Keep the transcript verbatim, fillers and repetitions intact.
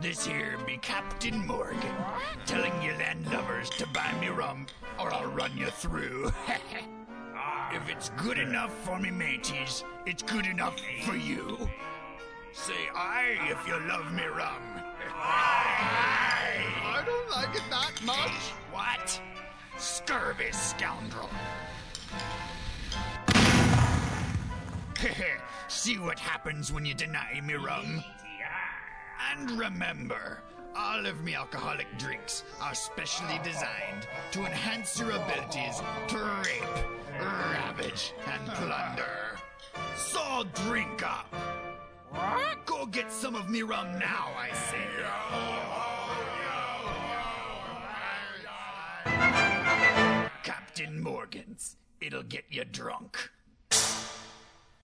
This here be Captain Morgan, telling you landlubbers to buy me rum, or I'll run you through. If it's good enough for me mateys, it's good enough for you. Say aye if you love me rum. Aye! I don't like it that much. What? Scurvy scoundrel. See what happens when you deny me rum? And remember, all of me alcoholic drinks are specially designed to enhance your abilities to rape, ravage, and plunder. So drink up. Go get some of me rum now, I say. Captain Morgan's. It'll get you drunk.